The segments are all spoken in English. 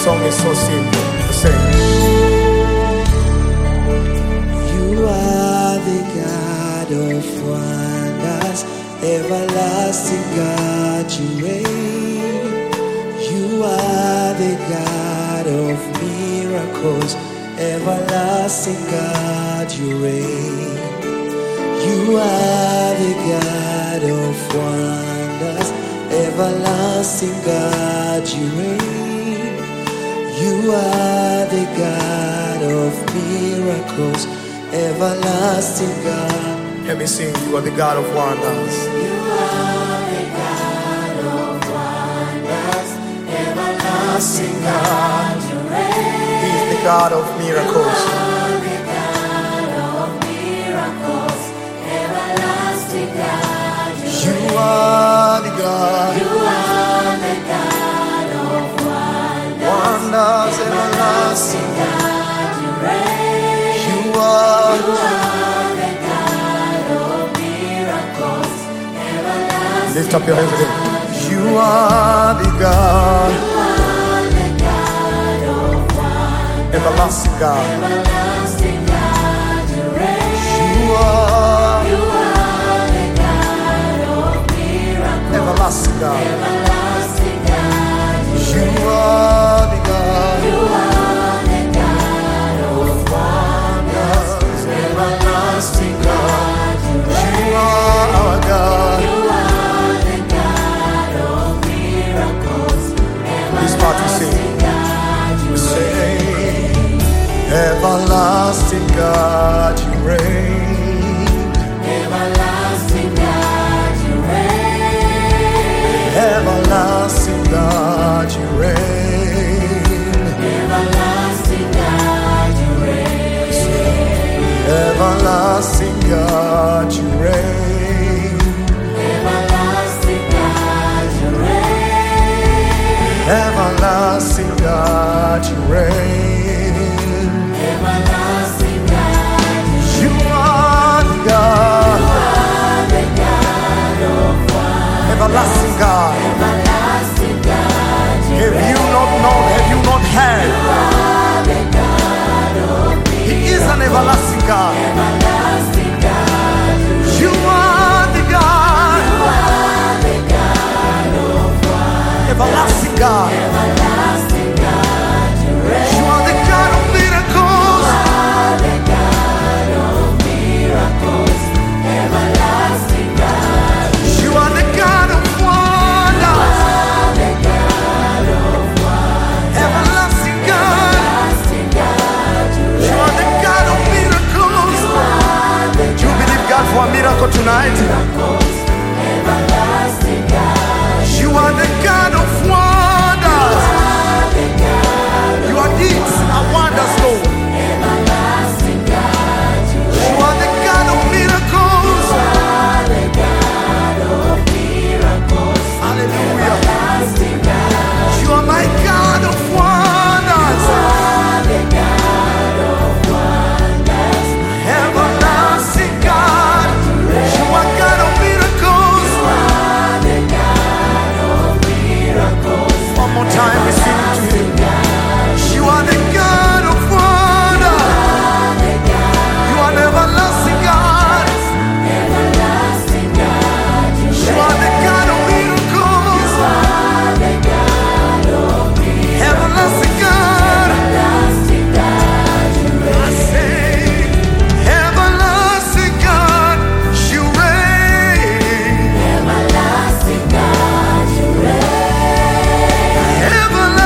song is so simple. Say, you are the God of wonders, everlasting God, you reign. You are the God of miracles, everlasting God, you reign. You are the God of wonders, everlasting God, you reign. You are the God of miracles, everlasting God. Let me sing. You are the God of wonders. You are the God of wonders, everlasting God, you reign. He is the God of miracles. You are the God of miracles, everlasting God, you reign. You are the God. You are the God of Wonders, everlasting God, you reign. You are. You are the God of miracles, everlasting. Lift up your hands again. You are the God. You are the God of wonders, Everlasting God. everlasting God, you reign. You are. You are the God of miracles, Everlasting God. everlasting God, You are the God. you are the God of wonders, everlasting God, you reign. You are our God. You are the God of miracles, This part we sing. everlasting God, you Say, everlasting God, you reign. everlasting God, you reign. Everlasting God, you reign. Everlasting God, you reign. Everlasting God, you reign. Everlasting God, you reign. Everlasting God, you reign. Everlasting God, You are the God. you are the God of wonders, Everlasting God. everlasting God, you Have you not known? Have you not heard? are the God of He is an everlasting God. everlasting God, You are the God. you are the God of wonders, Everlasting God. everlasting God, you reign. You are the God of miracles. are the God of miracles, everlasting God. You are the God of wonders. Are the God of wonders, Everlasting God. everlasting God. You are the God of miracles. Are the Do you believe God for a miracle tonight? miracles, everlasting God. You are the God of wonders. Are the God Your deeds are wonders, Lord. everlasting God. You are the God of miracles. Are the God of miracles, Hallelujah. everlasting God. You are my God of wonders. Are the God of wonders, Everlasting God. You are God of miracles. are the God of miracles, One more time, we sing to Him. You are the God of wonders. are the God, You are the everlasting God. everlasting God. You are the God of miracles. Are the God of Everlasting God. everlasting God. I say, everlasting God, you reign. Everlasting God, you reign. Everlasting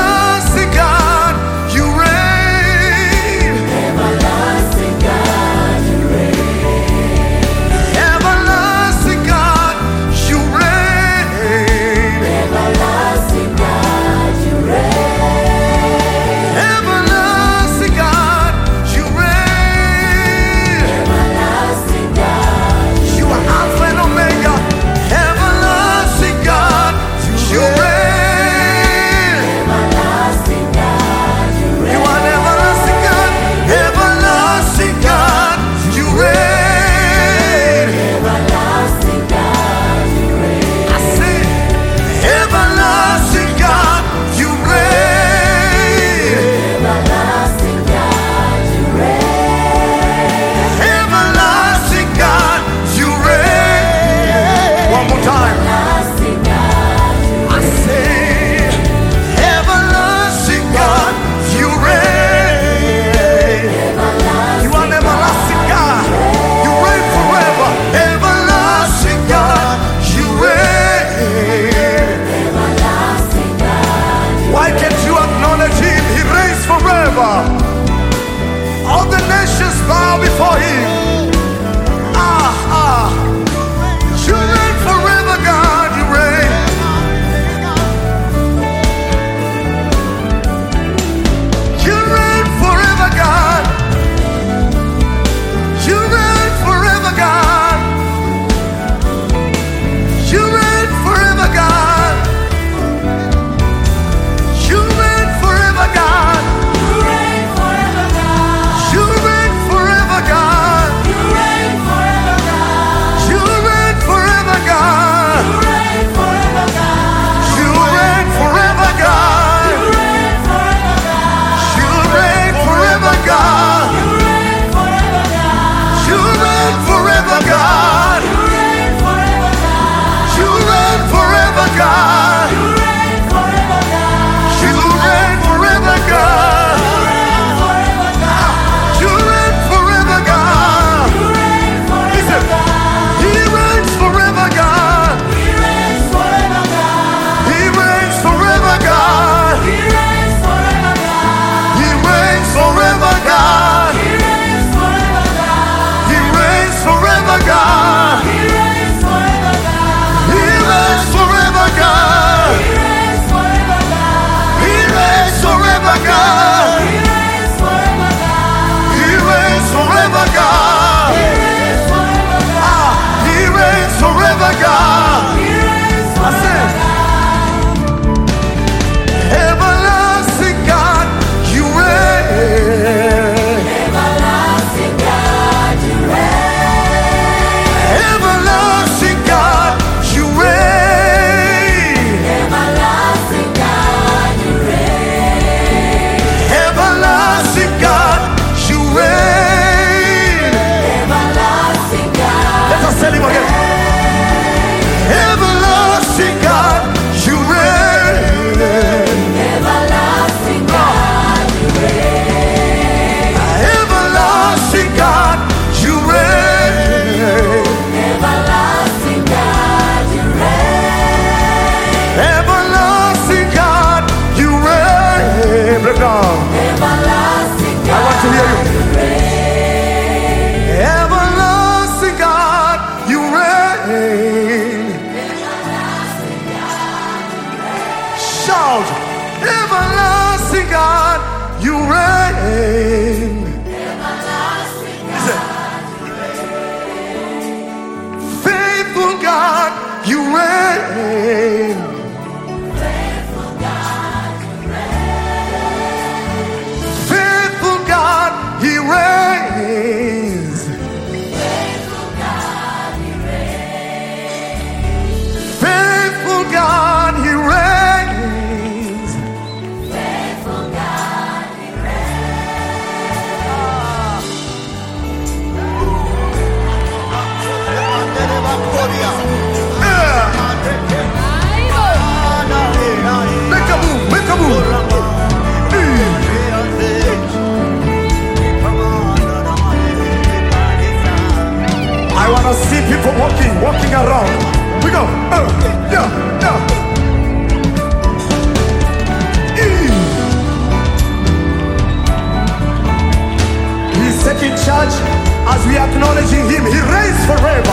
As we are acknowledging him, he reigns forever.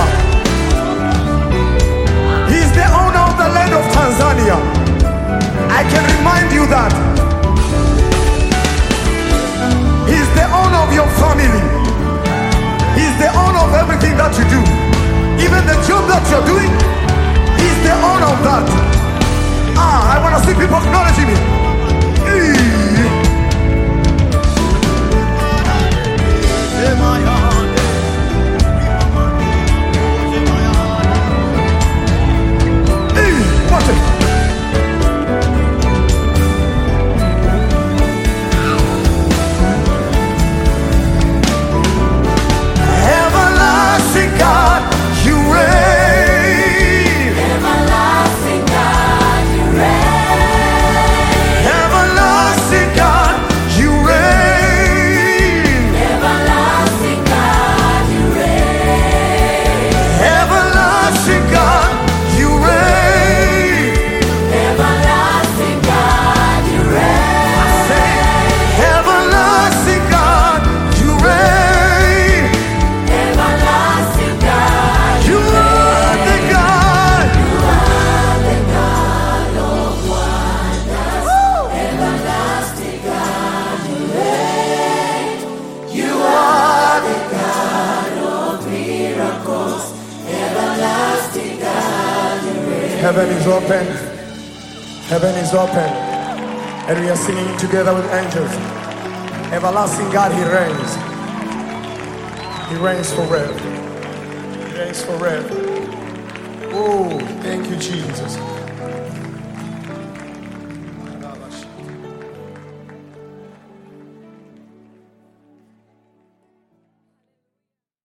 He is the owner of the land of Tanzania. I can remind you that he is the owner of your family. He is the owner of everything that you do. Even the job that you're doing, he is the owner of that. I want to see people acknowledging me. Watch it. Everlasting God, you reign. Everlasting God, you reign. Everlasting God, you reign. Everlasting God, you reign. Everlasting God, you reign. Everlasting God, you reign. Say, everlasting God, you reign. Everlasting God, You are the God. you are the God of wonders. Everlasting God, you reign. You are the God of miracles. Everlasting God, you reign. Heaven is open. Heaven is open. And we are singing together with angels. Everlasting God, he reigns. He reigns forever. He reigns forever. Oh, thank you, Jesus.